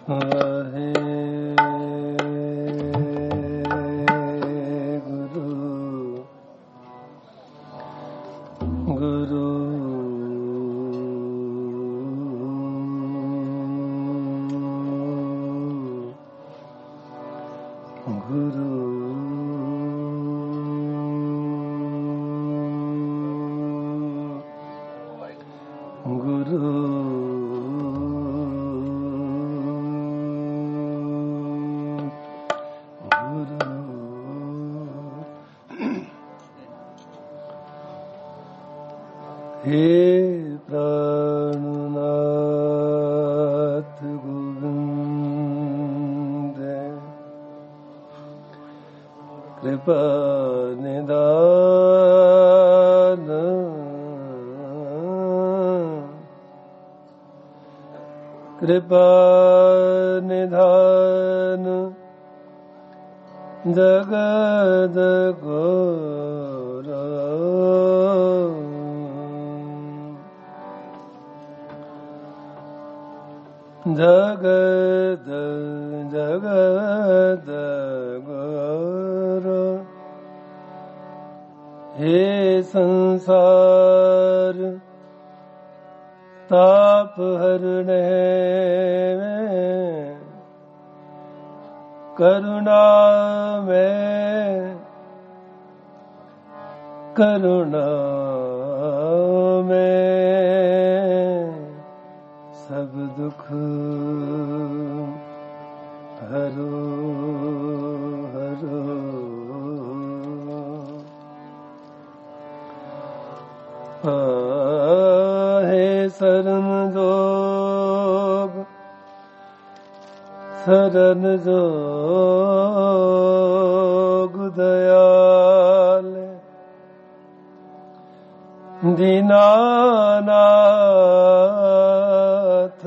हे प्राणनाथ गोविंद कृपा निदान कृपा निधान जगद गुरु जगद जगद गुरु हे संसार ताप हरने में करुणा में सब दुख हरो हरो हे शरण जोग दयाल दीनानाथ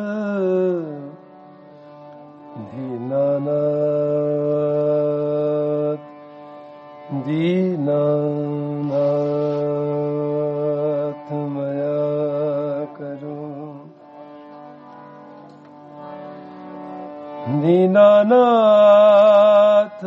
दीनानाथ मया करो दीनानाथ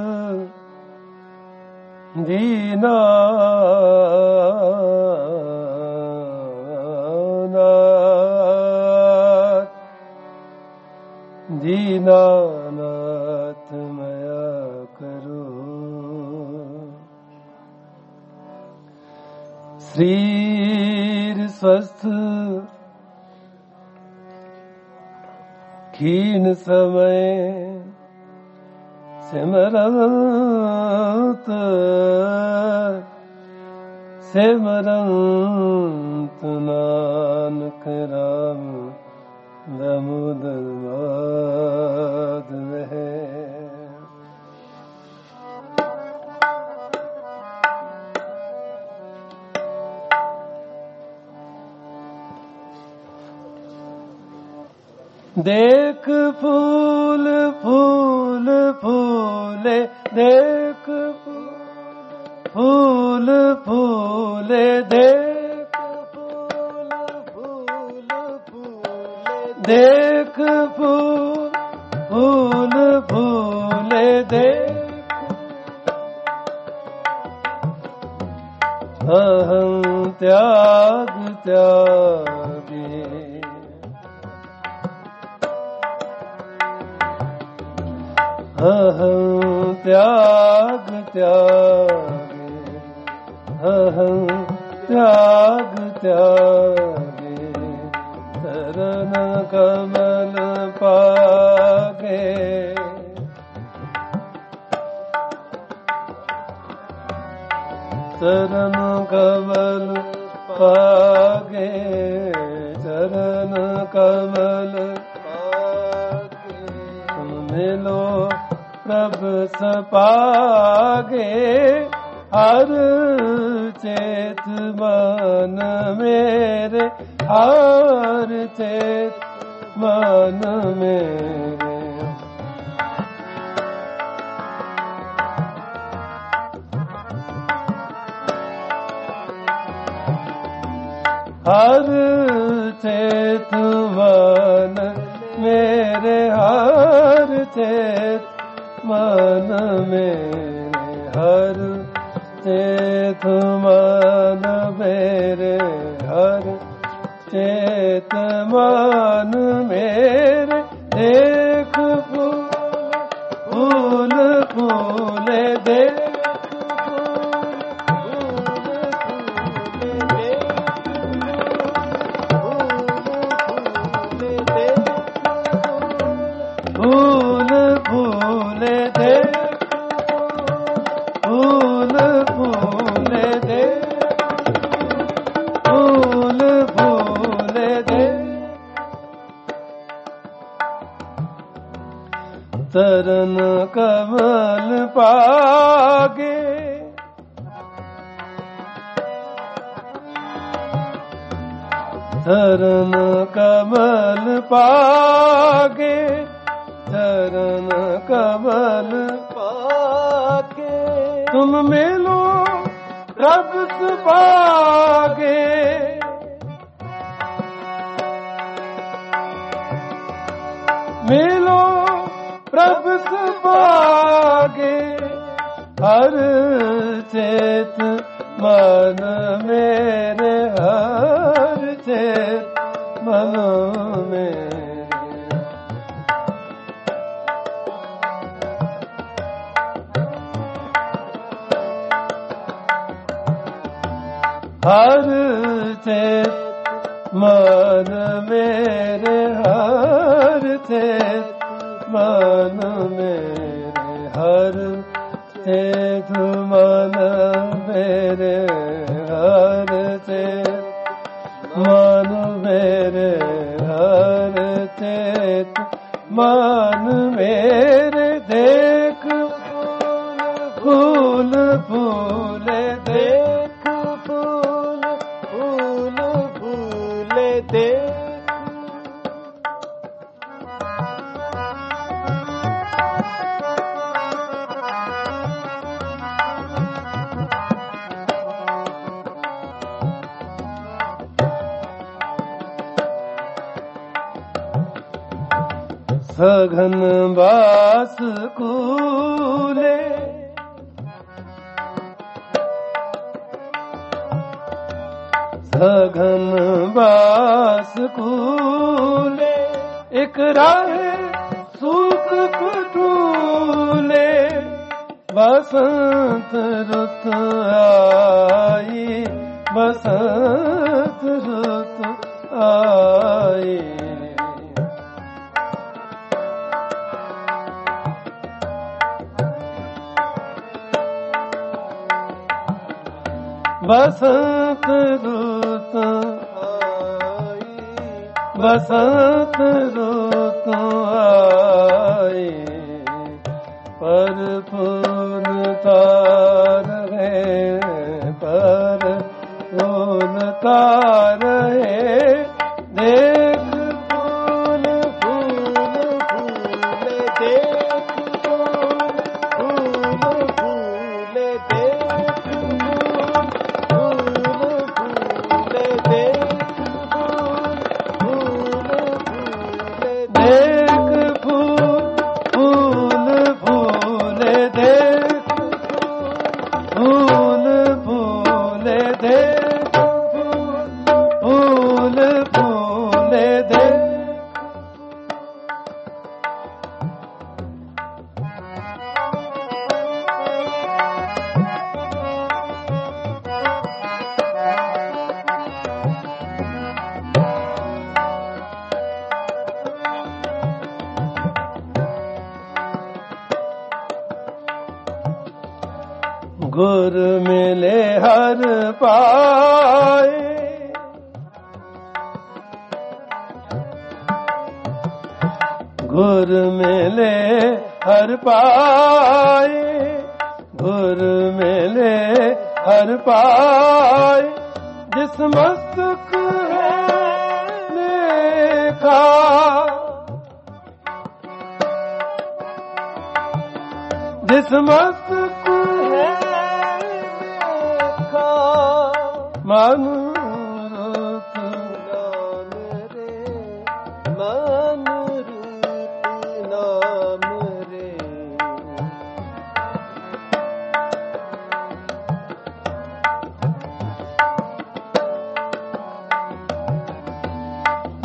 दीनानाथ मया करो शरीर स्वस्थ क्षीण समय सिमरंत नानक राम दामोदर माधव है। देख फूल फूल फूले देख फूल फूले देख फूल फूल फूले देख फूल फूले देख अहं त्याग त्यागे अहं त्याग त्यागे अहं त्याग त्यागे चरण कमल पागे चरण कमल पागे चरण कमल पागे मिलो प्रभ सपागे हर चेत मन मेरे हर चेत मन मेरे हर चेत मन मेरे मन मेरे हर चेत मन मेरे हर चेत मन मेरे देख फूल फूले देख फूल फूले देख फूल फूले देख फूल फूले देख चरण कमल पागे चरण कमल पागे चरण कमल पाके तुम मिलो रब पागे मिलो प्रभ पागे हर चेत मन मेरे हर चेत मन मेरे हर चेत मन मेरे हर चेत मन मेरे हर चेत मन मेरे हर चेत मन मेरे हर चेत मन मेरे देख फूल फूले देख फूल फूल फूले देख सघन बास कूले सघन बास कूले एक राह सूख फूले बसंत रुत आई बसंत रुत आई बसंत रुत आई बसंत रुत आई पर पूर्णता रहे पर पूर्णता रहे देख फूल फूल फूले देख फूल फूले देख गुर मिले हर पाए गुर मिले हर पाए गुर मिले हर पाए जिस मस्तक है लेखा जिस मस्तक है मन रूप नाम रे मन रूप नाम रे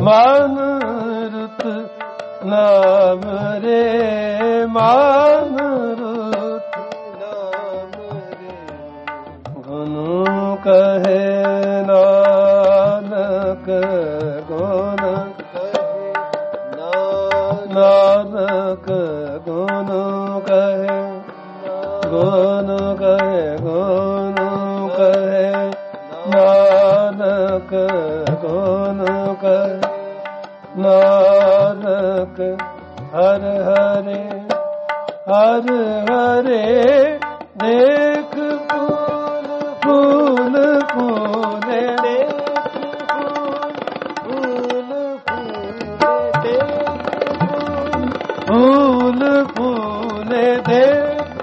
ਮਨ ਰੁਤ ਨਾਮ ਰੇ ਮਨ ਰੁਤ ਨਾਮ ਰੇ ਗੁਣ ਕਹੇ ਨਾਨਕ ਗੁਣ ਕਹੇ ਨਾਨਕ ਗੁਣ ਕਹੇ ਗੁਣ ਕਹੇ ਗੁਣ ਕਹੇ ਨਾਨਕ ਗੁਣ ਕਹੇ ਨਾਨਕ ਹਰ ਹਰੇ ਹਰ ਹਰੇ ਦੇਖ ਫੂਲ ਫੂਲ ਫੂਲੇ ਦੇਖ ਫੂਲ ਫੂਲੇ ਫੂਲ ਫੂਲੇ ਦੇਖ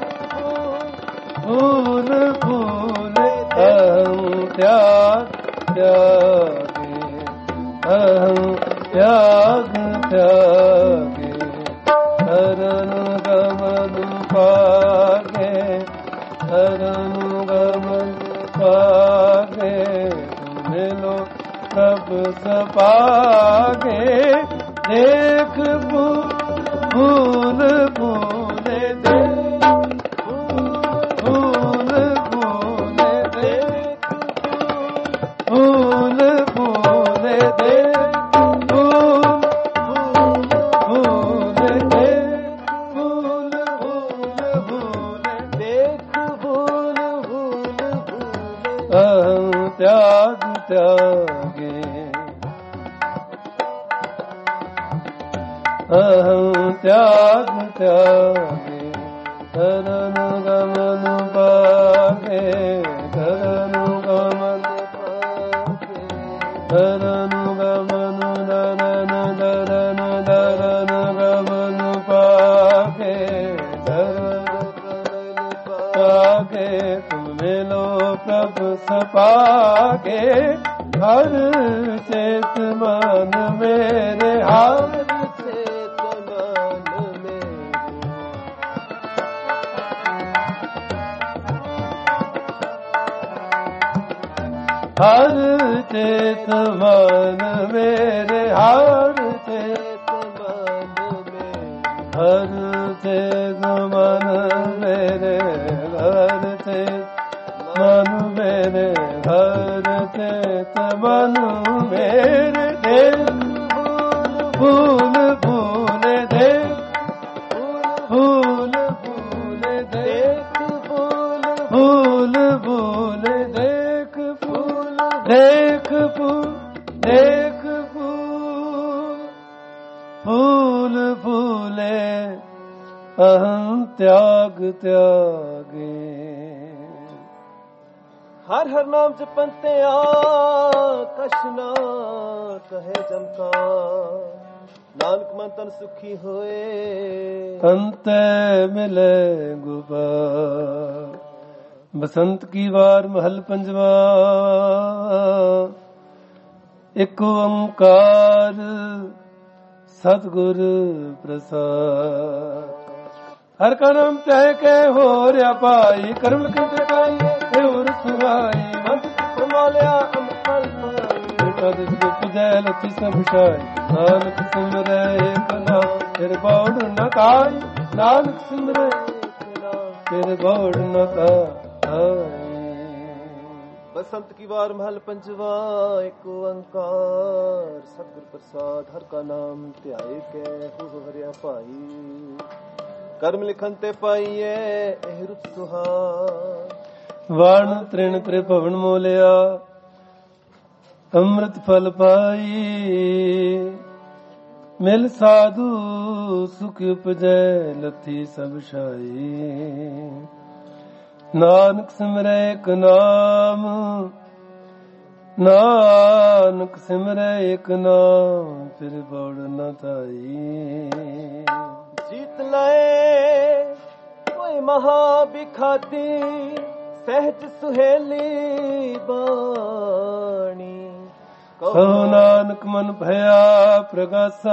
ਫੂਲ ਫੂਲੇ ਅਹੰ ਤਿਆਗ ਤਿਆਗੇ ਅਹੰ ਤਿਆਗ ਤਿਆਗੇ ਸ਼ਰਨ ਗਮਨ ਪਾਗੇ ਸ਼ਰਨ ਗਮਨ ਪਾਗੇ ਮਿਲੋ ਪ੍ਰਭ ਸਪਾਗੇ ਦੇਖ ਫੂਲ ਫੂਲੇ ਦੇਖ ਫੂਲ ਫੂਲੇ ਦੇਖ ਫੂਲ ਫੂਲੇ ਦੇਖ ਤਿਆਗ ਤਿਆਗੇ ਅਹੰ ਤਿਆਗ ਤਿਆਗੇ ਸ਼ਰਨ ਗਮਨ ਪਾਗੇ ਸ਼ਰਨ ਗਮਨ ਪਾਗੇ ਸ਼ਰਨ ਗਮਨ ਦਰਨ ਦਰਨ ਦਰਨ ਗਮਨ ਪਾਗੇ ਦਰਨ ਪਾਗੇ ਤੁਮ ਮਿਲੋ ਪ੍ਰਭ ਸਪਾਗੇ ਹਰ ਚੇਤ ਮਨ ਮੇਰੇ ਹਰ ਚੇਤ ਮਨ ਮੇਰੇ ਹਰ ਚੇਤ ਮਨ ਮੇਰੇ ਹਰ ਚੇਤ ਮਨ ਮੇਰੇ ਹਰ ਚੇਤ ਮਨ ਮੇਰੇ ਹਰ ਚੇਤ ਮਨ ਮੇਰੇ ਹਰ ਚੇਤ ਮਨ ਮੇਰੇ ਦੇਖ ਫੂਲ ਫੂਲੇ ਦੇਖ ਫੂਲ ਫੂਲੇ ਦੇਖ ਫੂਲ ਫੂਲ ਫੂਲੇ ਦੇਖ ਫੂਲ ਦੇਖ ਫੂਲ ਦੇਖ ਫੂਲ ਫੂਲ ਫੂਲੇ ਅਹੰ ਤਿਆਗ ਤਿਆਗੇ ਹਰ ਹਰ ਨਾਮ ਜਪੰਤਿਆ ਕਸ਼ਨਾ ਕਹੇ ਜਮਕਾ ਨਾਨਕ ਮਨ ਤਨ ਸੁਖੀ ਹੋਏ ਅੰਤੈ ਮਿਲੇ ਗੁਬਾਰ ਬਸੰਤ ਕੀ ਵਾਰ ਮਹਲ ਪੰਜਵਾ ਇੱਕ ਓੰਕਾਰ ਸਤਿਗੁਰ ਪ੍ਰਸਾਦ ਹਰ ਕਾ ਨਾਮ ਚਾਹੇ ਕੇ ਹੋ ਰਿਆ ਭਾਈ ਕਰਮ ਲਿਖੇ ਕਾਈ ਇਹ ਉਰ ਸੁਹਾਈ ਮੰਤ ਪ੍ਰਮਾਲਿਆ ਅੰਮ੍ਰਿਤ ਪਾਈ ਕਦ ਦੁਖ ਜੈ ਲਖੀ ਸਭ ਛਾਈ ਨਾਨਕ ਸਿਮਰੈ ਏਕ ਨਾਮ ਫਿਰ ਬੌੜ ਨ ਕਾਈ ਨਾਨਕ ਸਿਮਰੈ ਏਕ ਨਾਮ ਫਿਰ ਬੌੜ ਨ ਕਾਈ बसंत की बार महल पंचवा एक ओंकार सतगुर प्रसाद हर का नाम ध्याए के हो हरिया भाई कर्म लिखन ते पाइए एह रुत सुहार वाण तृण त्रिभुवन मोलिया अमृत फल पाई मिल साधु सुख उपजै लथी सब छाई नानक सिमरै एक नाम नानक सिमरै एक नाम फिर बौड़ न थाई जीत लाए कोई महा बिखाती सहज सुहेली बाणी कहो नानक मन भया प्रगासा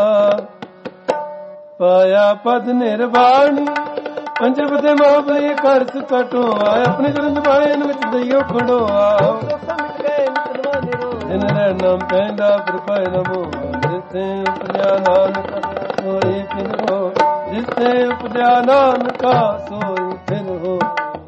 पाया पद निर्वाणी पंजब दे माबली कर कटो आए अपने चरण पाए इन विच दइयो खड़ो आओ जिन रे नाम पैंदा फिर पाए नमो जिससे उपजा नानका सोई फिर हो, जिससे उपजा नानका सोई फिर हो।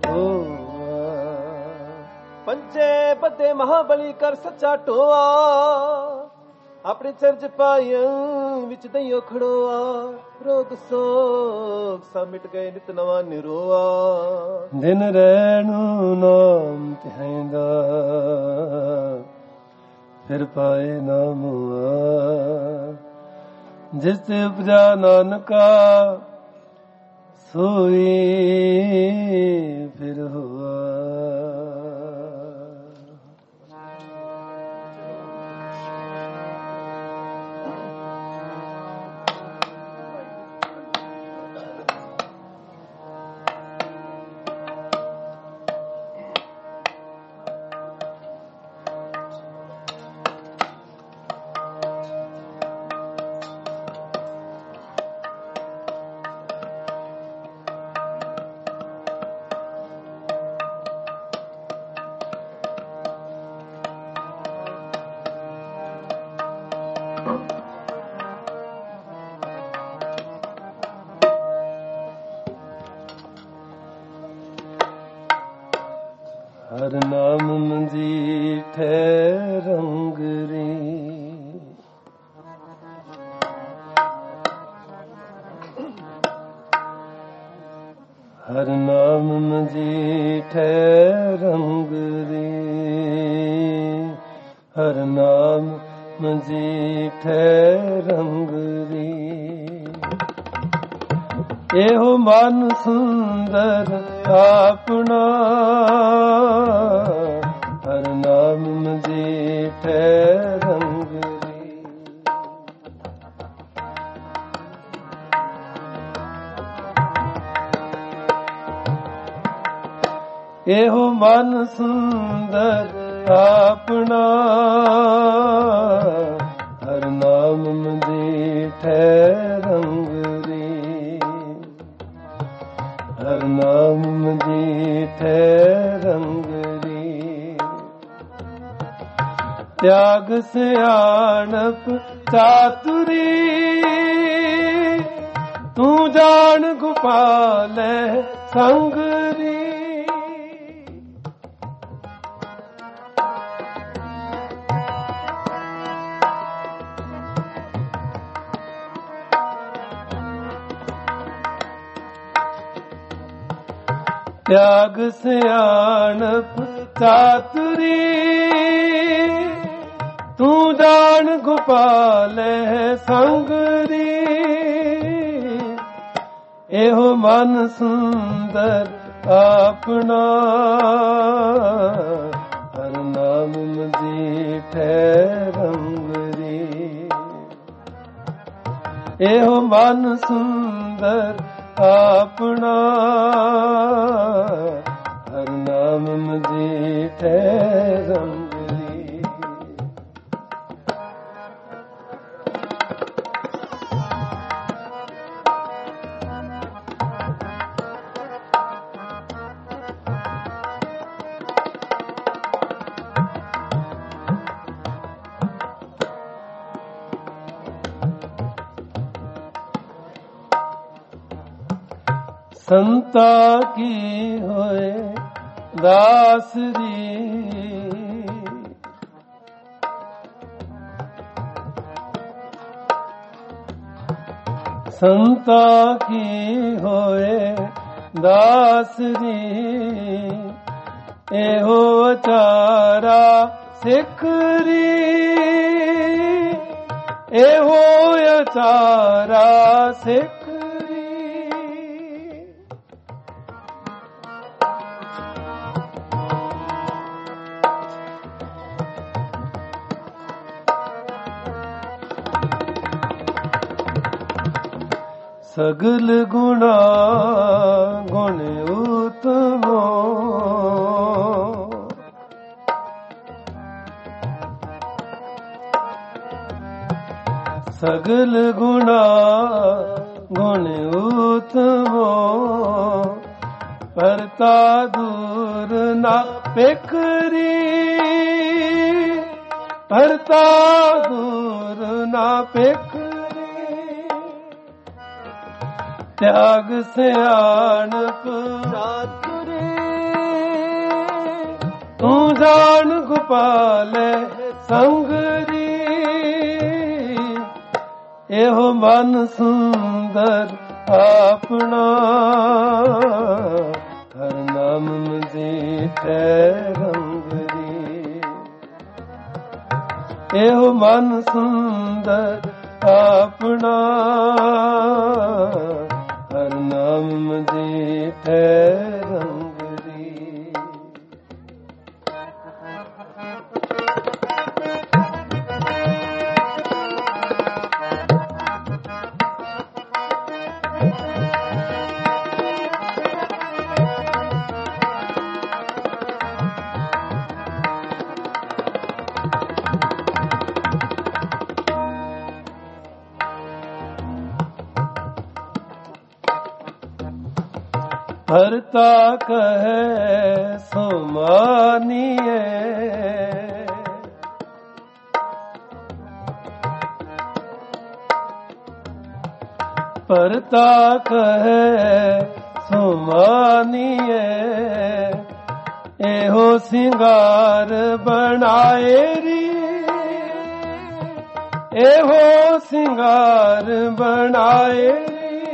ਪੰਜੇ ਬੱਦੇ ਮਹਾਬਲੀ ਕਰ ਸੱਚਾ ਟੋਆ, ਆਪਣੇ ਚਰਜ ਪਾਇਆਂ ਵਿੱਚ ਦਈਓ ਖੜੋਆ। ਰੋਗ ਸੋਗ ਸਭ ਮਿਟ ਗਏ ਨਿਤ ਨਵਾਂ ਨਿਰੋਆ। ਦਿਨ ਰਹਿਣੂ ਨਾਮ ਧਿਆਇਂਦਾ ਫਿਰ ਪਾਏ ਨਾਮ ਆ, ਜਿਸ ਤੇ ਉਪਜਾ ਨਾਨਕਾ ਸੋਈ ਫਿਰ ਹੋਆ। ਹਰ ਨਾਮ ਮੰਜੀਠੇ ਰੰਗ ਰੇ, ਹਰ ਨਾਮ ਮੰਜੀਠੇ ਰੰਗ ਰੇ, ਹਰ ਨਾਮ ਮੰਜੀਠੇ ਰੰਗ ਰੇ। ਇਹੋ ਮਨ ਸੁੰਦਰ ਆਪਣਾ, ਹਰ ਨਾਮ ਮਜੀਠੇ ਰੰਗ ਰੇ। ਇਹੋ ਮਨ ਸੁੰਦਰ ਆਪਣਾ, ਹਰ ਨਾਮ ਮਜੀਠੇ ਰੰਗ ਰੇ, ਹਰ ਨਾਮ ਮਜੀਠੇ ਰੰਗ ਰੇ। ਤਿਆਗ ਸਿਆਣਪ ਚਾਤੁਰੀ, ਤੂੰ ਜਾਣ ਗੋਪਾਲੈ ਸੰਗ ਰੀ। ਤਿਆਗ ਸਿਆਣਪ ਚਾਤੁਰੀ, ਤੂੰ ਜਾਣ ਗੋਪਾਲੈ ਸੰਗ ਰੀ। ਇਹੋ ਮਨ ਸੁੰਦਰ ਆਪਣਾ, ਹਰ ਨਾਮ ਮਜੀਠੇ ਰੰਗ ਰੀ। ਇਹੋ ਮਨ ਸੁੰਦਰ ਆਪਣਾ, ਹਰ ਨਾਮ ਮਜੀਠੇ ਰੰਗ ਰੀ। ਸੰਤਾ ਕੀ ਹੋਏ ਦਾਸ ਜੀ, ਸੰਤਾ ਕੀ ਹੋਏ ਦਾਸ ਜੀ। ਇਹੋ ਅਚਾਰਾ ਸਿੱਖ ਰੀ, ਇਹੋ ਅਚਾਰਾ ਸਿੱਖ। ਸਗਲ ਗੁਣਾ ਗੁਣ ਉਤਮੋ, ਸਗਲ ਗੁਣਾ ਗੁਣ ਉਤਮੋ। ਪਰਤਾ ਦੂਰ ਨਾ ਪੇਖਰੀ, ਪਰਤਾ ਦੂਰ ਹੋਰ ਨਾ ਪੇਖਰੀ, ਤਿਆਗ ਸਿਆਣਪ ਚਾਤੁਰੀ, ਤੂੰ ਜਾਣ ਗੋਪਾਲੇ ਸੰਗਰੀ, ਇਹੋ ਮਨ ਸੁੰਦਰ ਆਪਣਾ, ਹਰ ਨਾਮ ਮਜੀਠੈ ਰੰਗਰੀ, ਇਹੋ ਮਨ ਸੁੰਦਰ ਆਪਣਾ, ਹਰ ਨਾਮ ਮਜੀਠੈ ਰੰਗਰੀ। भरता कहे सो मानिए, भरता कहे सो मानिए, एहो सिंगार बनाए री, एहो सिंगार बनाए री,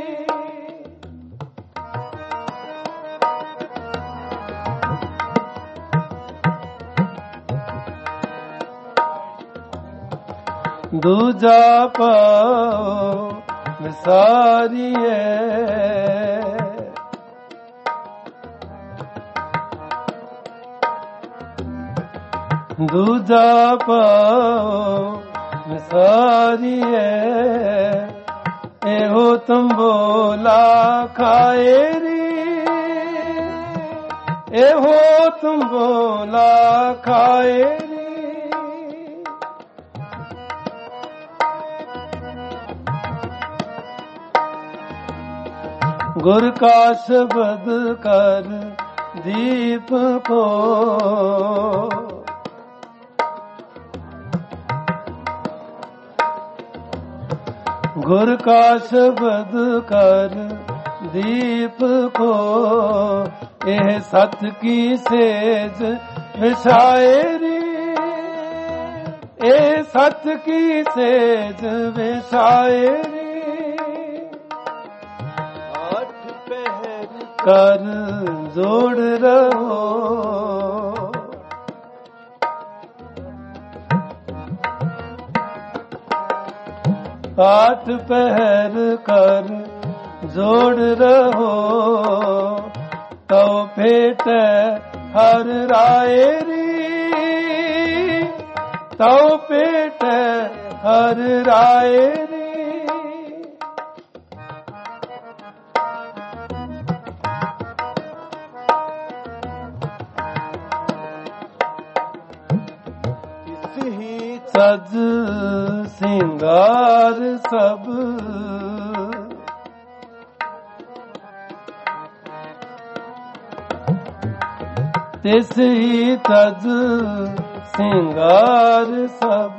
दूजा पाओ विसारिए, दूजा पाओ विसारिए, एहो तंबोला खाए री, एहो तंबोला खाए री, गुर का शब्द कर दीप को, गुर का शब्द कर दीप को, यह सत की सेज विछाएरी, यह सत की सेज विछाएरी, कर जोड़ रहो, आठ पहर कर जोड़ रहो, तो फेट हर रायरी, तो पेट हर रायरी, सज सिंगार सब, तिस ही तज सिंगार सब,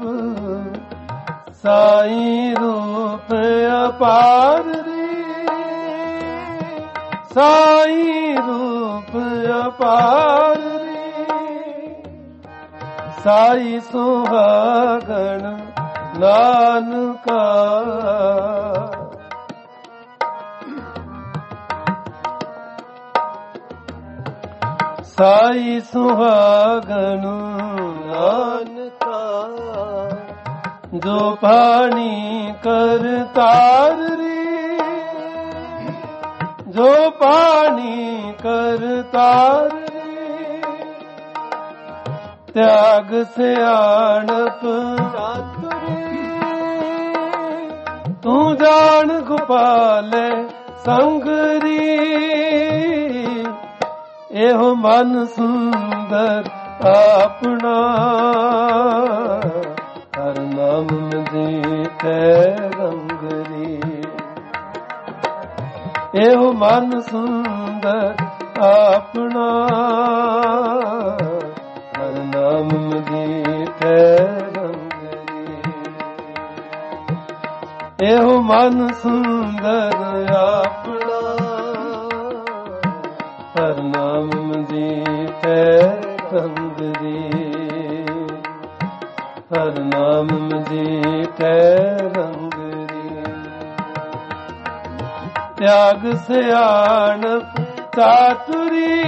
साई रूप अपार रे, साई रूप अपार रे, साई सुहागण नानका, साई सुहागण नानका, जो पानी कर तार रे, जो पानी कर तार रे, त्याग सियाणप चातुरी, तू जान गोपाले संगरी, एहो मन सुंदर अपना, हर नाम दीठे रंगरी, एहो मन सुंदर अपना, हर नाम दीठे रंगरी। एहो मन सुंदर अपना हर नाम मजीठे रंग री हर नाम मजीठे रंग री त्याग सियाणप चातुरी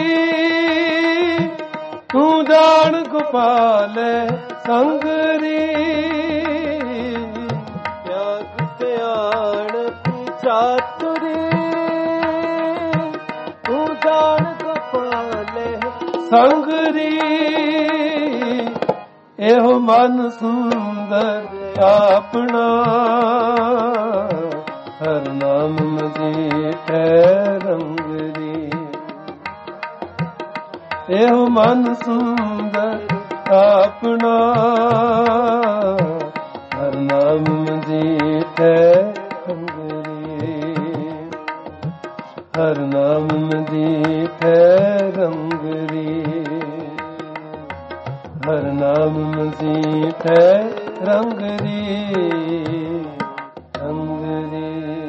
तू जान गोपाल संगरी चातुरी तू जान गोपाल संगरी एहो मन सुंदर अपना हर नाम मजीठे रंगरी एहो मन सुंदर अपना हर नाम मजीठे हर नाम मजीठे रंगरी हर नाम मजीठे रंगरी रंगरी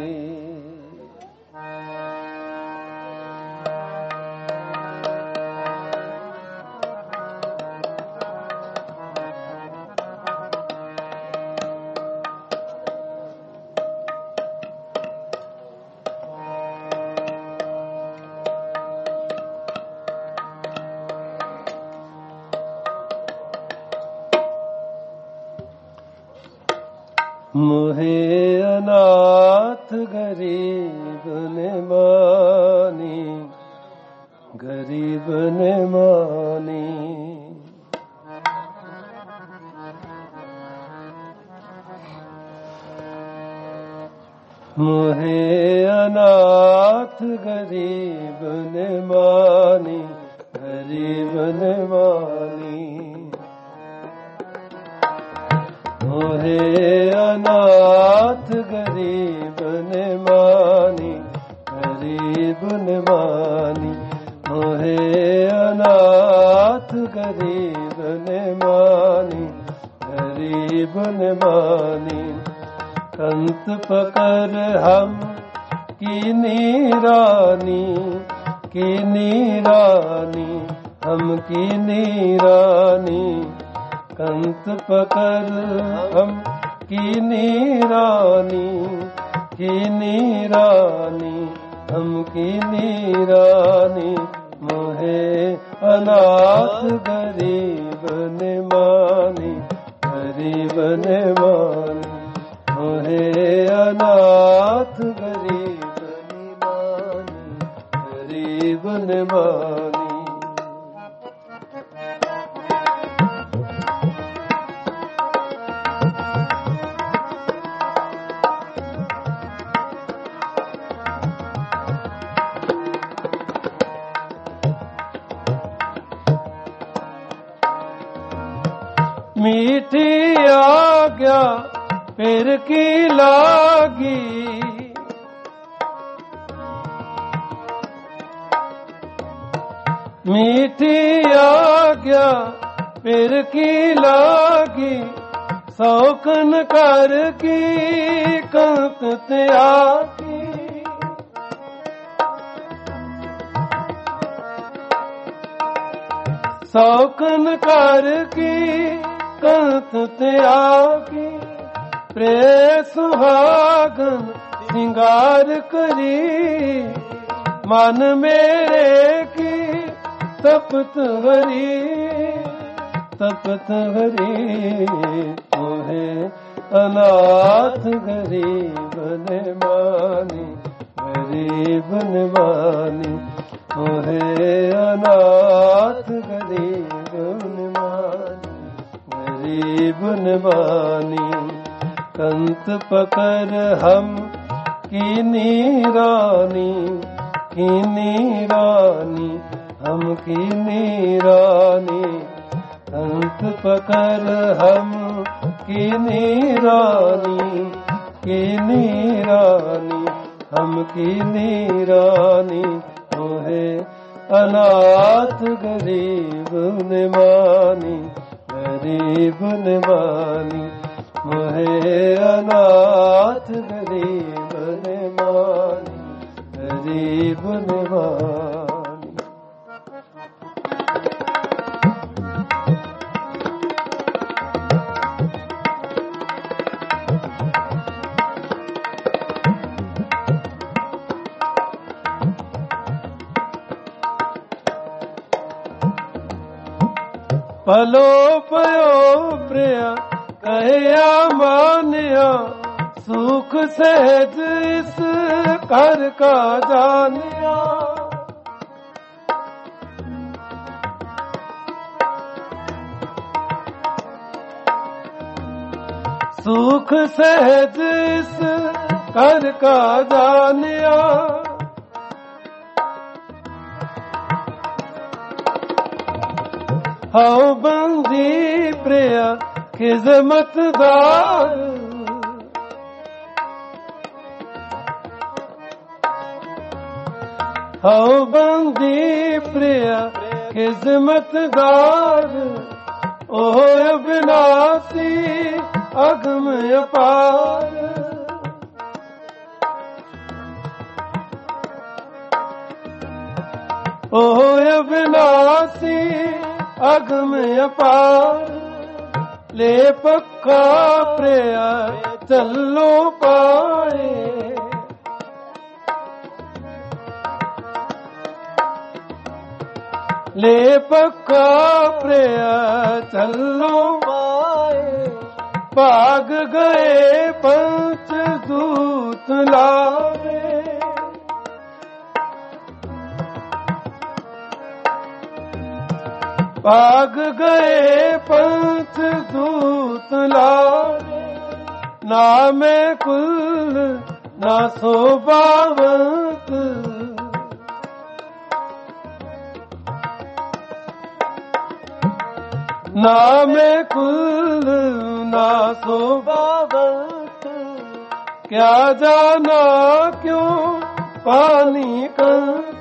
मोहे अनाथ गरीब ने मानी गरीब ने मानी मोहे अनाथ गरीब ने मानी गरीब ने मानी मोहे अनाथ गरीब ने मानी गरीब ने मानी मोहे अनाथ गरीब ने मानी गरीब ने मानी कंत पकड़ हम की नीरानी हम की नीरानी कंत पकड़ हम की नीरानी हम की नीरानी मोहे अनाथ गरीब ने मानी गरीब ने मानी मोहे अनाथ गरीब ने मानी गरीब ने मानी मीठी आज्ञा फिर की लागी मीठी आज्ञा फिर की लागी शौकन कर की कंत त्यागी शौकन कर की कंत त्यागी प्रे सुहागन सिंगार करी मन मेरे की तपत हरी मोहे अनाथ गरीब ने मानी गरीब ने मानी मोहे अनाथ गरीब ने मानी गरीब ने मानी कंत पकड़ हम की नीरानी हम की नीरानी कंत पकड़ हम की नीरानी हम की नीरानी मोहे अनाथ गरीब ने मानी गरीब ने मानी मोहे अनाथ गरीब ने मानी, गरीब ने मानी। पलो पयो प्रिया कहया मानिया, सुख सहज इस घर का जानिया। सुख सहज इस घर का जानिया। हाउ बंदी प्रिया खिजमतदार, हाउ बंदी प्रिया खिजमतदार। ओह अविनाशी अगम अपार, ओह अविनाशी अगम अपार। ले पक्का प्रिया चलो पाए, ले पक्का प्रिया चलो पाए। भाग गए पंच दूत लावे, भाग गए पंच दूत लावे। ना मैं कुल ना शोभावंत, ना मैं कुल ना शोभावंत। क्या जाना क्यों पानी कंत,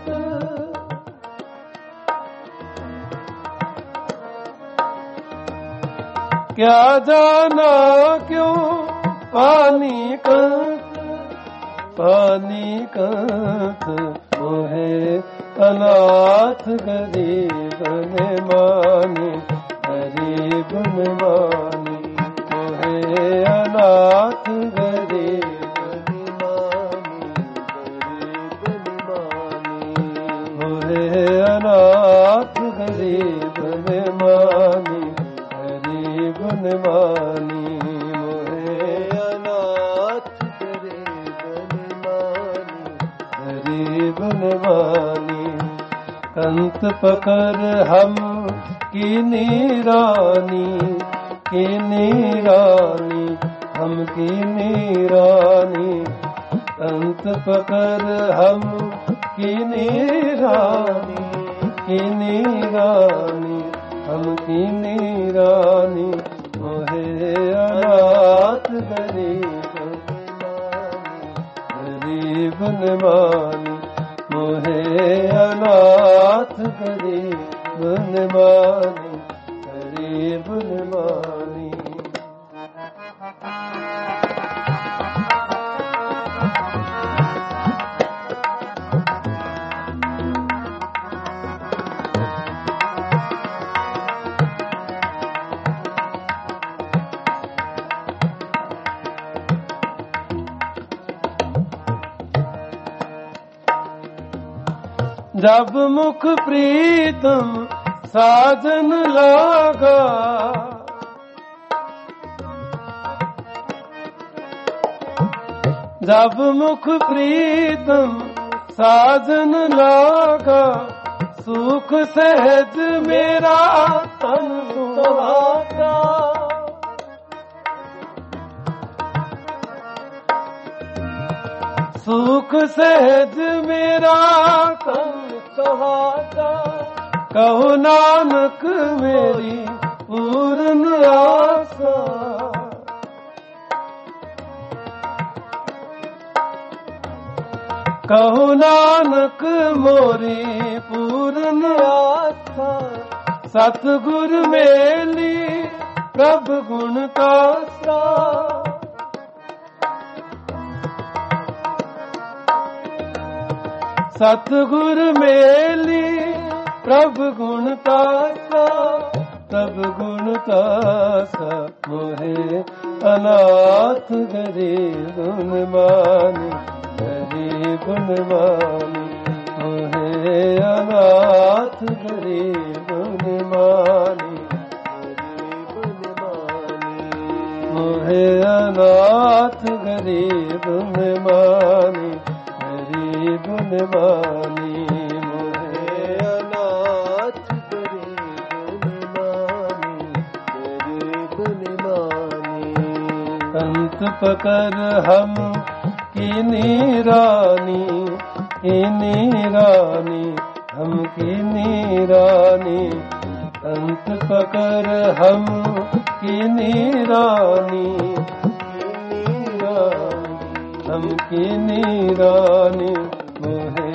क्या जाना क्यों पानी कंत। पानी कंत मोहे अनाथ गरीब ने मानी, गरीब ने मानी। मोहे अनाथ गरीब ने मानी, गरीब ने मानी। मोहे अनाथ गरीब ने मानी, गरीब ने मानी। मोहे अनाथ गरीब ने मानी, गरीब ने मानी। कंत पकड़ हम की नीरानी, की नीरानी हम की नीरानी। कंत पकड़ हम की नीरानी, की नीरानी हम की नीरानी। मोहे अनाथ गरीब ने मानी, मोहे अनाथ गरीब ने मानी, गरीब ने मानी। जब मुख प्रीतम साजन लागा, जब मुख प्रीतम साजन लागा। सुख सहज मेरा तन सुहागा, सुख सहज मेरा तन सुहागा। कहो नानक मेरी पूर्ण आशा, कहो नानक मोरी पूर्ण आशा। सतगुर मेली ਪ੍ਰਭ ਗੁਣ ਤਾਸਾ। ਸਤਿਗੁਰ ਮੇਲੀ ਪ੍ਰਭ ਗੁਣ ਤਾਸਾ, ਪ੍ਰਭ ਗੁਣ ਤਾਸਾ। ਮੋਹਿ ਅਨਾਥ ਗਰੀਬ ਨਿਮਾਨੀ, ਗਰੀਬ ਨਿਮਾਨੀ। ਮੋਹਿ ਅਨਾਥ ਗਰੀਬ ਨਿਮਾਨੀ, ਗਰੀਬ ਨਿਮਾਨੀ। ਮੋਹਿ ਅਨਾਥ ਗਰੀਬ ਨਿਮਾਨੀ, ਗਰੀਬ ਨਿਮਾਨੀ। ਮੋਹਿ ਅਨਾਥ ਗਰੀਬ ਨਿਮਾਨੀ, ਗਰੀਬ ਨਿਮਾਨੀ। ਅੰਤ ਪਕਰ ਹਮ कीनी रानी, कीनी रानी, हम कीनी रानी। अंत पकड़ हम कीनी रानी, कीनी रानी, हम कीनी रानी। मोहे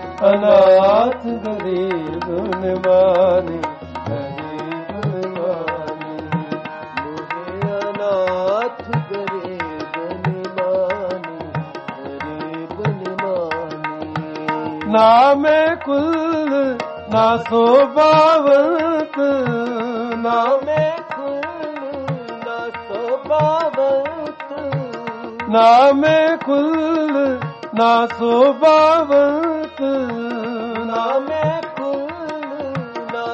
अनाथ गरीब निमानी, गरीब निमानी। मोहे अनाथ गरीब निमानी, गरीब निमानी। ना मैं कुल ना सोबावत, ना मैं कुल ना सोबावत। ना मैं कुल ना सोबावत, ना मैं कुल ना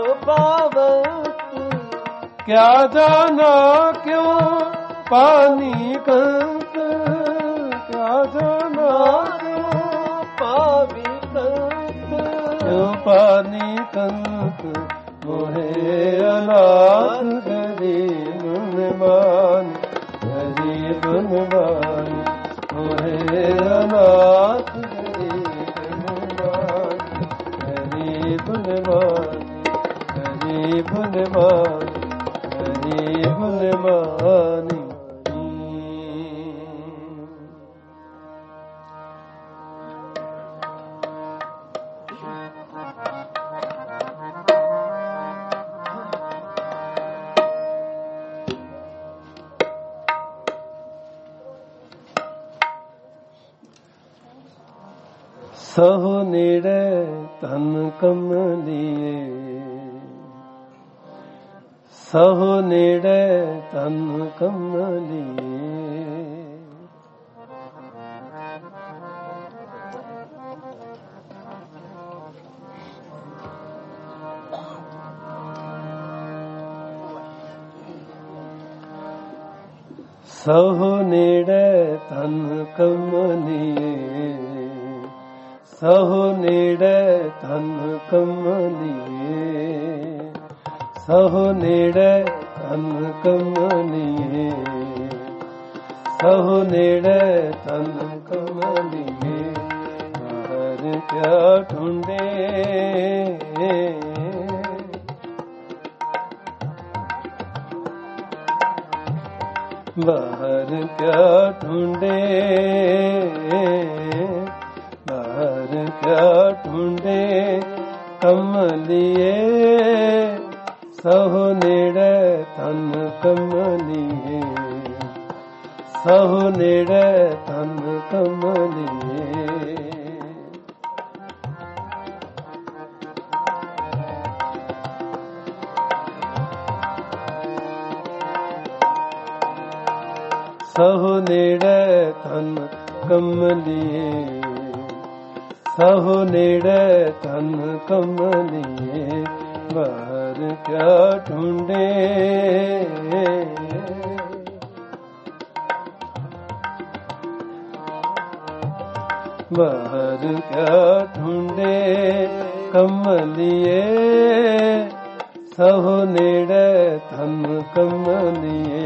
सोबावत। क्या जाना क्यों पानी कंत, क्या जाना क्यों पावी कंत, क्यों पानी कंत। मोहे अनाथ गरीब निमानी, गरीब निमानी। मोहे अनाथ गरीब निमानी, गरीब निमानी, गरीब निमानी, गरीब निमानी। ਸਹੁ ਨੇੜੇ ਤਨ ਕਮਲੀਏ, ਸਹੁ ਨੇੜੇ ਤਨ ਕਮਲੀਏ। ਸਹੁ ਨੇੜੇ ਤਨ ਕਮਲੀਏ, ਸਹੁ ਨੇੜੇ ਤਨ ਕਮਲੀਏ। ਸਹੁ ਨੇੜੇ ਤਨ ਕਮਲੀਏ, ਸਹੁ ਨੇੜੇ ਤਨ ਕਮਲੀਏ। ਬਾਹਰ ਕਿਆ ਢੂੰਡੇ, ਬਾਹਰ ਕਿਆ ਢੂੰਡੇ, बाहर क्या ढूंढे कमलिए। सहुँ नेड़े तन कमलिए, सहुँ नेड़े तन कमलिए। सहुँ नेड़े तन कमलिए, सहुँ नेड़े तन कमलिए। बाहर क्या ढूंढे, बाहर क्या ढूंढे कमलिए। सहुँ नेड़े तन कमलिए,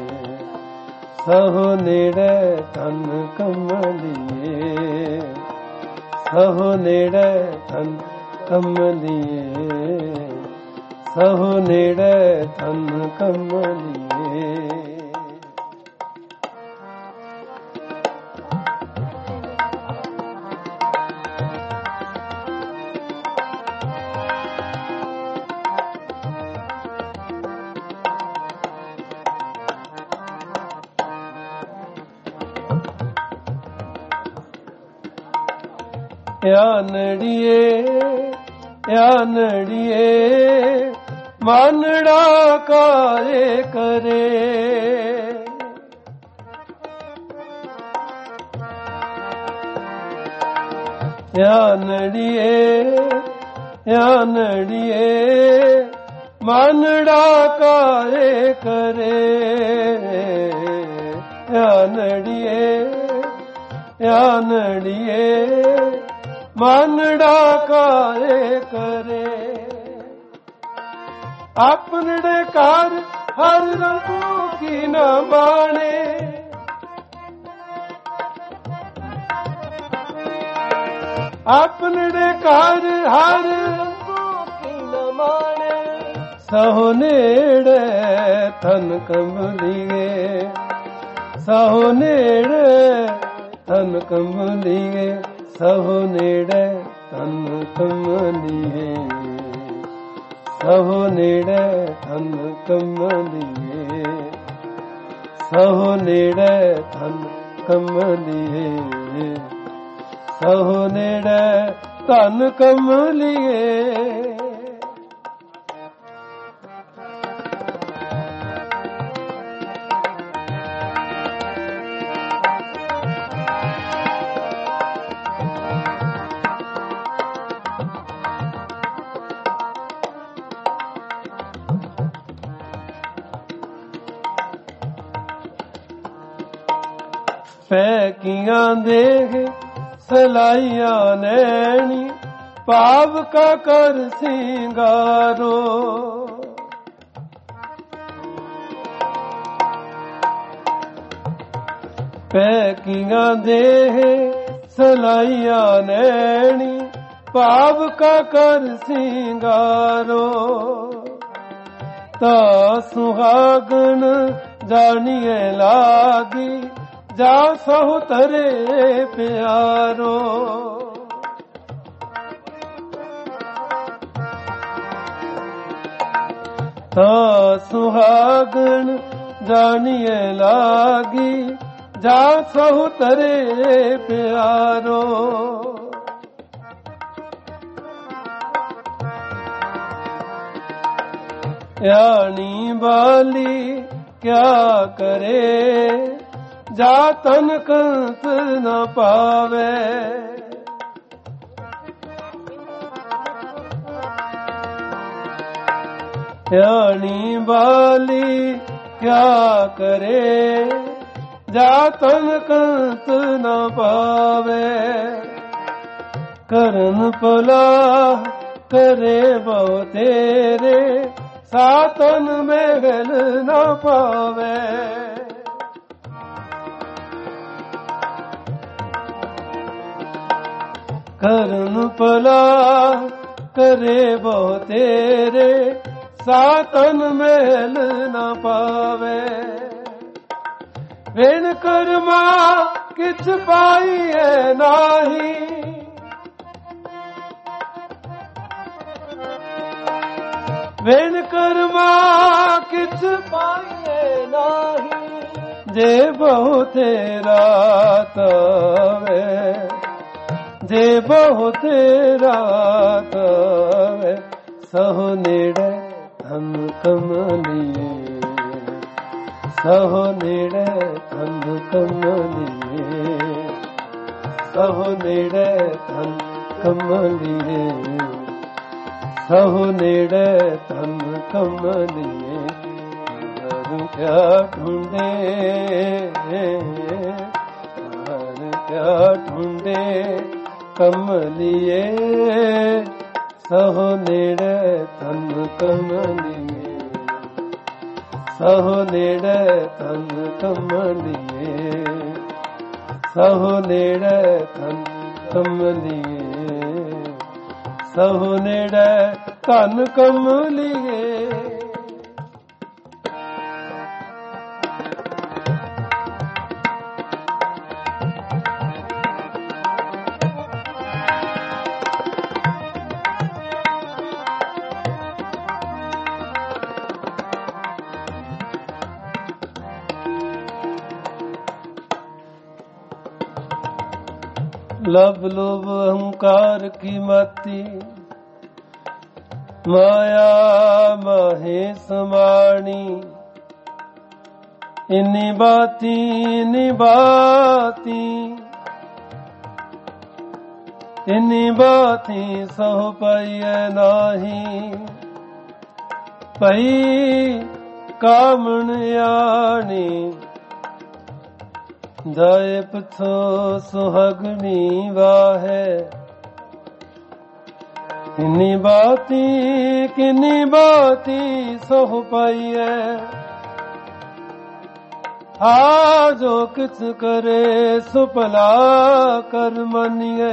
सहुँ नेड़े तन कमलिए। सहुँ नेड़े तन कमलिए, सहुँ नेड़े तन कमलिए। यानड़िए मानड़ा कारे करे यानड़िए मानड़ा कारे करे यानड़िए मानड़ा कारे करे अपने कार हर रंगों की न बाणे अपने कार हर रंगों की न माने सहो नेड़े थन कमलिए सहो नेड़े थन कमलिए सहो नेड़े थन कमलिए सहो नेड़े थन कमलिए सहो नेड़े थन कमलिए सहो नेड़े धन कमलिए पैकियां देख सलाइयां नैनी पाव का कर सिंगारो पैकियां देह सलाइयां नैनी पाव का कर सिंगारो ता सुहागन जानिए लागी जा सहु तरे प्यारो ता सुहागन जानिए लागी जा सहु तरे प्यारो यानी बाली क्या करे जा तन कंत न पावे यानी बाली क्या करे जा तन कंत न पावे करन पला करे बहु तेरे सातन महल न पावे करन पला करे बहु तेरे सातन महल न पावे वेण कर्मा किछ पाइए नाही वेण कर्मा किछ पाइए नाही जे बहु तेरा तवे जे बहु तेरा तवे सहो नेड़े धन कमलिए सहो नेड़े धन कमलिए सहो नेड़े धन कमलिए सहो नेड़े धन कमलिए हर क्या ढूंढे हर क्या ढूंढे कमलिए सहो नेड़े धन कमलिए सहो नेड़े धन कमलिए सहो नेड़े धन कमलिए सहो नेड़े धन कमलिए लभ लोभ अहंकार की माती, माया माहे समाणी। इन्नी बाती इन्नी बाती सह पाइए नाही। पई कामण आणी, जाए पथो सुहागनी वाहे। किन्नी बाती सह पाइए। हा जो किछ करे सुपला कर मनिए।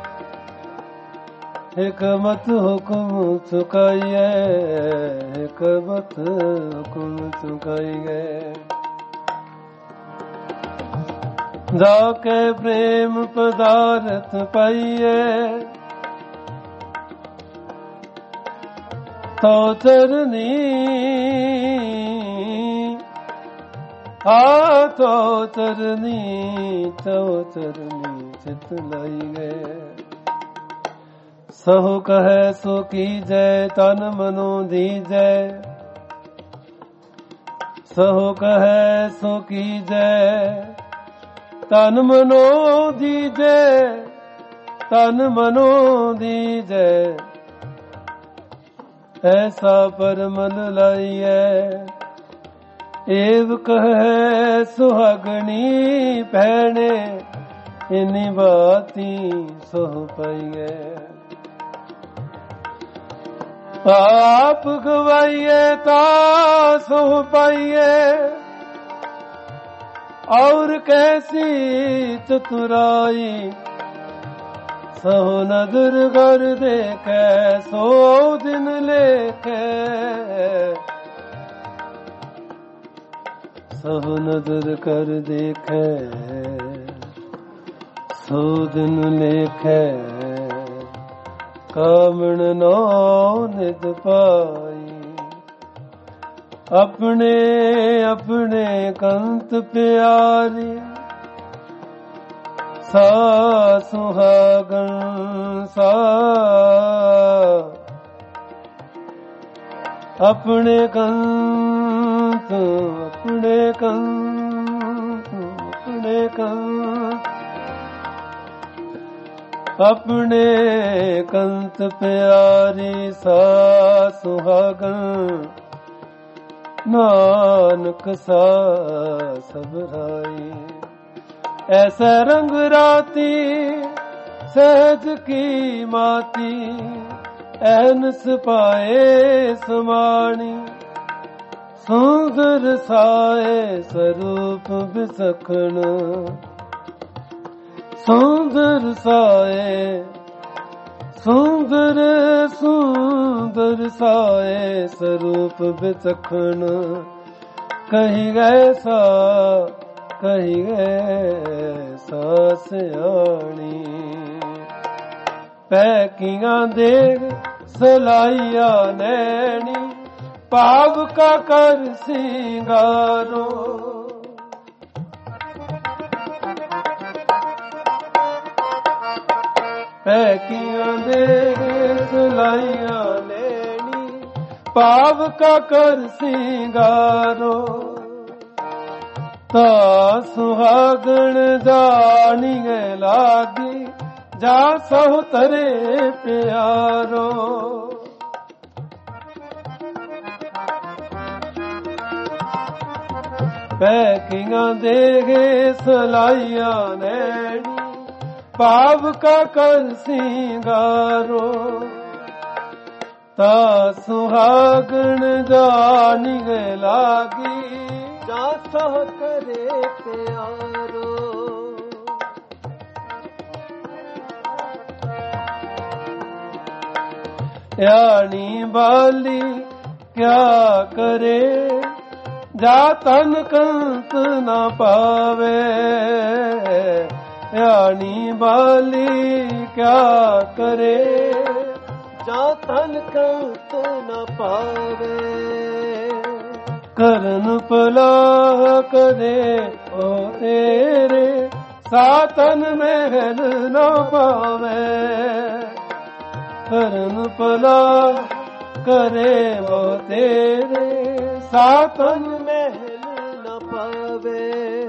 हिकमत हुक्म चुकाइए, हिकमत हुक्म चुकाइए। जाके प्रेम पदार्थ पाइए, तो चरनी तो चरनी चित लाइए। सहु कहे सो कीजय, तन मनो दीजय। सहु कहे सो कीजय, तन मनो दीजय, तन मनो दीजय। ऐसा पर मन लाइए, एव कहे सुहागनी भैणे। इन्नी बाती सोह पाइए। आप गवाइए ता सोह पाइए। और कैसी चतुराई, सहो नदर कर देखे, 100 दिन लेखे। सहो नदर कर देखे, 100 दिन लेखे। कामण नो निज पाई, अपने अपने कंत प्यारी। सा सुहागन सा, अपने कंत अपने कंत अपने कंत अपने कंत प्यारी। सा सुहागन नानक सा सबराई। ऐसे रंग राती सहज की माती। ऐनस पाए समाणी, सुंदर साए स्वरूप बिसखण। सुंदर साए सुंदर सुंदर साए स्वरूप बिचखण। कही गए सा कही गए सा सियाणी। पैकियां देग सलाइया नैनी, पाव का कर सिंगारो। पैकियां देग सलाइया नैनी, पाव का कर सिंगारो। ता सुहागण जानिए लागी, जा सहु तरे प्यारो। पैकियां देगे सलाइया नैनी, पाव का कर सिंगारो। ता सुहागण जानिए लागी, जा सहु तरे प्यारो। यानी बाली क्या करे, जा तन कंत न पावे। यानी बाली क्या करे, जा तन कंत न पावे। करन पलाह करे ओ तेरे, ਸਾਤਨ ਮਹਿਲ ਨ ਪਾਵੇ ਕਰਨ ਭਲਾ ਕਰੇ ਬੋ ਤੇਰੇ ਸਾਤਨ ਮਹਿਲ ਨ ਪਾਵੇ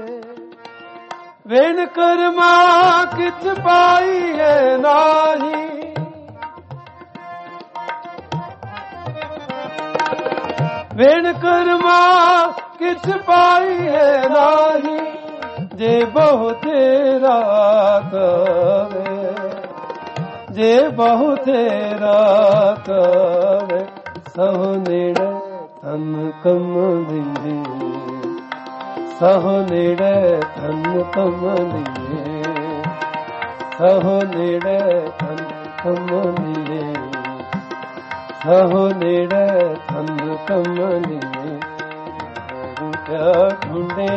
ਵੇਣ ਕਰਮਾ ਕਿਛ ਪਾਈ ਹੈ ਨਾਹੀ ਵੇਣ ਕਰਮਾ ਕਿਛ ਪਾਈ ਹੈ ਨਾਹੀ ਜੇ ਬਹੁ ਤੇਰਾ ਕਵੇ ਜੇ ਬਹੁ ਤੇਰਾ ਕਵੇ ਸਹੁ ਨੇੜੇ ਤਨ ਕਮ ਦਿੰਦੇ ਸਹੁ ਨੇੜੇ ਤਨ ਕਮ ਦਿੰਦੇ ਸਹੁ ਨੇੜੇ ਤਨ ਕਮ ਦਿੰਦੇ ਸਹੁ ਨੇੜੇ ਤਨ ਕਮ ਦਿੰਦੇ ਕਿਆ ਢੂੰਡੇ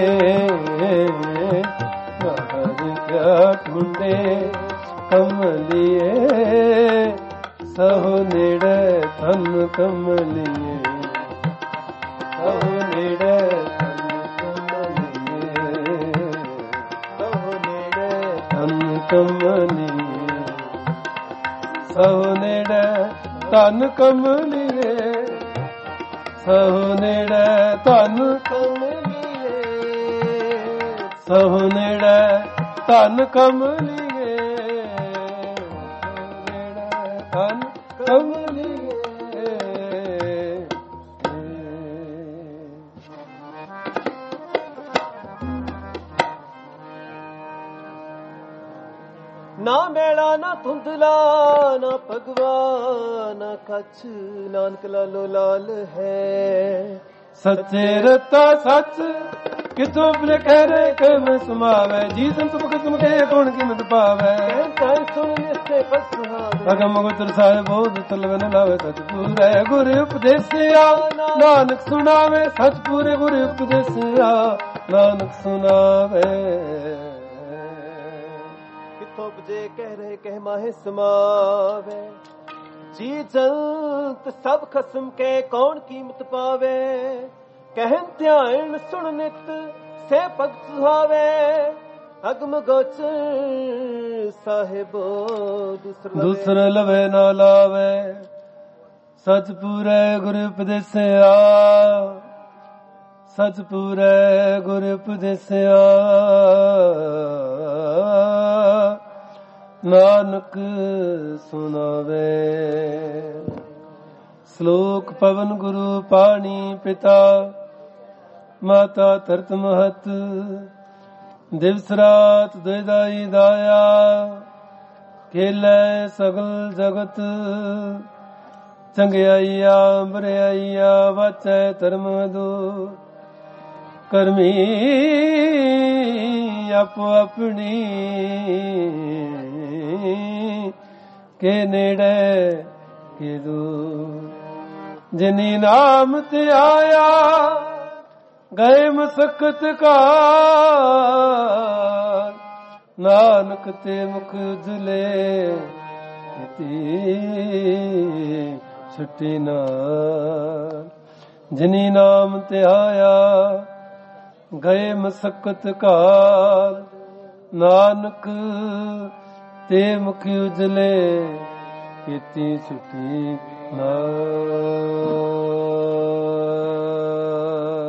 ਕਿਆ ਢੂੰਡੇ ਕਮਲੀਏ ਸਹੁ ਨੇੜੇ ਤਨ ਕਮਲੀਏ ਸਹੁ ਨੇੜੇ ਤਨ ਕਮਲੀਏ ਸਹੁ ਨੇੜੇ ਤਨ ਕਮਲੀਏ ਸਹੁ ਨੇੜੇ ਤਨ ਕਮਲੀਏ ਸਹੁ ਨੇੜੇ ਤਨ ਕਮਲੀਏ ਸਹੁ ਨੇੜੇ ਤਨ ਕਮਲੀਏ ਤਨ ਕਮਲੀਏ ਨਾ ਮੇਲਾ ਨਾ ਧੁੰਦਲਾ ਨਾ ਭਗਵਾ ਨਾ ਕੱਛ ਨਾਨਕ ਲਾਲੋ ਲਾਲ ਹੈ ਸੱਚੇ ਰਤਾ ਸੱਚ ਕਿਤੋਂ ਬਲਖਰੇ ਕਮ ਸਮਾਵੇ ਜੀ ਸੰਤ ਮੁਕਤਮ ਕੇ ਕੋਣ ਕੀਮਤ ਪਾਵੇ ਕਹਿ ਸੁਣ ਨਿਸੇ ਪਸਹਾਵੇ ਅਗਮ ਗੁਰ ਸਾਹਿਬ ਬੋਧ ਤਲਵਨ ਲਾਵੇ ਸਚ ਪੂਰੇ ਗੁਰ ਉਪਦੇਸਿਆ ਨਾਨਕ ਸੁਣਾਵੇ ਸਚ ਪੂਰੇ ਗੁਰ ਉਪਦੇਸਿਆ ਨਾਨਕ ਸੁਣਾਵੇ ਕਿਥੋਂ ਬਜੇ ਕਹਿ ਰਹੇ ਕਹਿ ਮਾਹੇ ਸਮਾਵੇ ਜੀ ਜੰਤ ਸਭ ਖਸਮ ਕੇ ਕੌਣ ਕੀਮਤ ਪਾਵੇ ਕਹਿਨ ਧਿਆਨ ਸੁਣ ਨਿਤ ਸੇ ਭਗਤ ਸੁਹਾਵੇ ਅਗਮ ਗੋਚਰ ਸਾਹਿਬੋ ਦੂਸਰ ਲਵੇ ਨਾ ਲਾਵੇ ਸਚ ਪੂਰੇ ਗੁਰ ਉਪਦੇਸਿਆ ਸਚ ਪੂਰੇ ਗੁਰ ਉਪਦੇਸਿਆ ਨਾਨਕ ਸੁਣਾਵੇ ਸ਼ਲੋਕ ਪਵਨ ਗੁਰੂ ਪਾਣੀ ਪਿਤਾ ਮਾਤਾ ਧਰਤ ਮਹਤ ਦਿਵਸ ਰਾਤ ਦੁਇਦਾਈ ਦਾਇਆ ਖੇਲੇ ਸਗਲ ਜਗਤ ਚੰਗਿਆਈਆ ਬਰਿਆਈਆ ਵਾਚੈ ਧਰਮ ਦੂ ਕਰਮੀ ਆਪੋ ਆਪਣੀ ਕੇ ਨੇੜੇ ਕੇ ਦੂਰ ਜਿਨੀ ਨਾਮ ਤੇ ਆਇਆ ਗਏ ਮਸਕਤ ਕਾਰ ਨਾਨਕ ਤੇ ਮੁਖ ਉਜਲੇ ਕੀਤੀ ਛੁੱਟੀ ਨਾਲ ਜਿਨੀ ਨਾਮ ਤੇ ਆਇਆ ਗਏ ਮਸਕਤ ਕਾਰ ਨਾਨਕ ਤੇ ਮੁਖ ਉਜਲੇ ਕੀਤੀ ਛੁੱਟੀ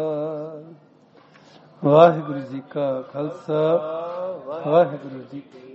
ਨਾਲ। ਵਾਹਿਗੁਰੂ ਜੀ ਕਾ ਖਾਲਸਾ ਵਾਹਿਗੁਰੂ ਜੀ ਕੀ